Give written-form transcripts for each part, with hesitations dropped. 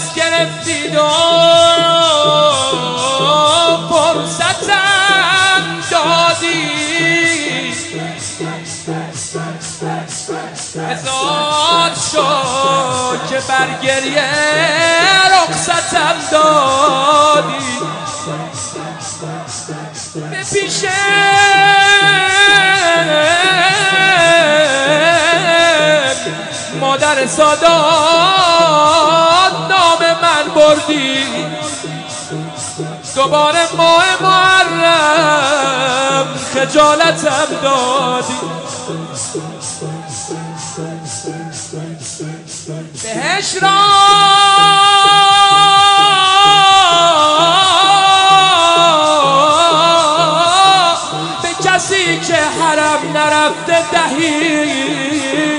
دست گرفتید و فرصتم دادید هزار شد که بر گریه رخصتم دادید به پیش مادر سادات نام من بردی دوباره ماه محرم خجالتم دادی بهش را به کسی که حرم نرفته دهی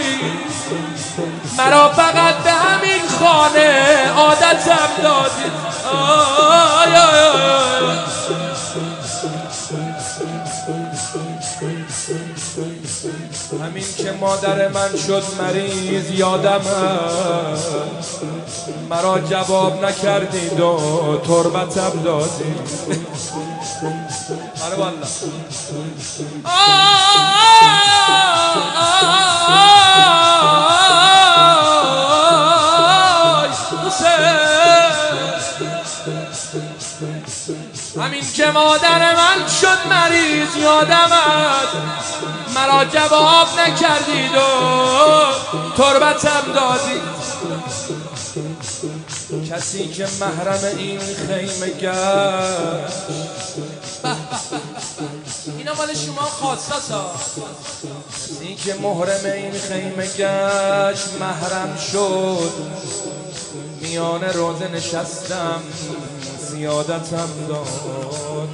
مرا فقط به همین خانه عادتم دادی همین که مادر من شد مریض یادم هست مرا جواب نکردید و تربتم دادید آره والله همین که مادر من شد مریض یادم است مرا جواب نکردید و تربتم دادید کسی که محرم این خیمه گشت اینا مال شما خاصاسا کسی که محرم این خیمه گشت محرم شد میان روزه نشستم زیادتم داد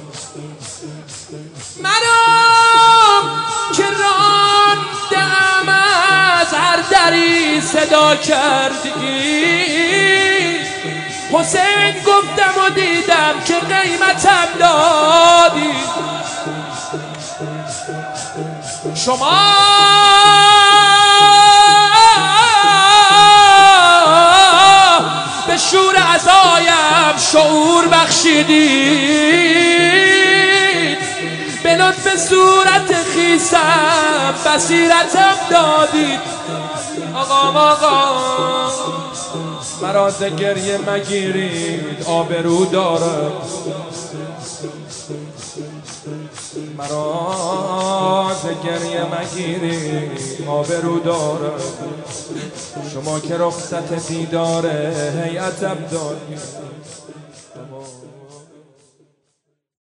منم که راندم از هر دری صدا کردی حسین گفتم و دیدم که قیمتم دادی شما به شور عزایم شعور بخشیدید به لطف صورت خیسم بصیرتم دادید آقا مرا ز گریه مگیرید آبرو دارم مرا ز گریه مگیرید آبرو دارم شما که رخصت دیدار هیئتم دادید